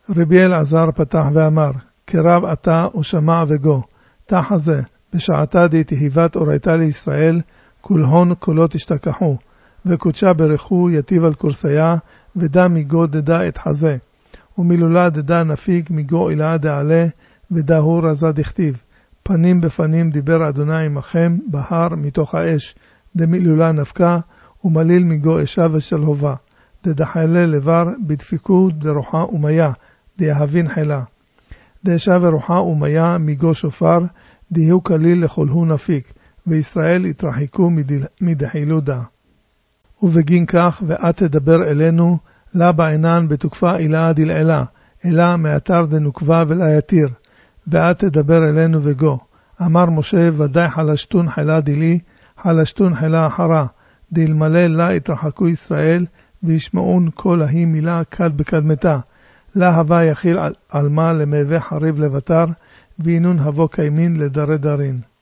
רבי אלעזר פתח ואמר, קרב אתה ושמע וגו, תחזה, בשעתה די תהיבת אורייתה לישראל, כולהון קולות השתכחו, וקודשה ברכו יטיב על קורסיה, ודה מגו דדה את חזה, ומילולה דדה נפיק מגו אלה דעלה, ודהו רזה דכתיב, פנים בפנים דיבר אדוני עמכם, בהר מתוך האש, דמילולה נפקה, ומליל מגו אשה ושלהובה, דדחלה לבר, בדפיקו דרוחה ומיה, דיהבין חילה. דאשה ורוחה ומיה מגו שופר, דיהו כליל לכלהו נפיק, וישראל התרחקו מדחילו דה. ובגין כך, ואת תדבר אלינו, לה בעינן בתוקפה אילה דלעלה, אילה מאתר דנוקבה ולה יתיר, ואת תדבר אלינו וגו. אמר משה, ודאי חלשתון חילה דילי, חלשתון חילה אחרה, דלמלא לה התרחקו ישראל, וישמעון כל ההיא מילה כד בקדמתה. לה הווה יחיל על מה למהווה חריב לבטר, וינון הבו קיימין לדרי דרין.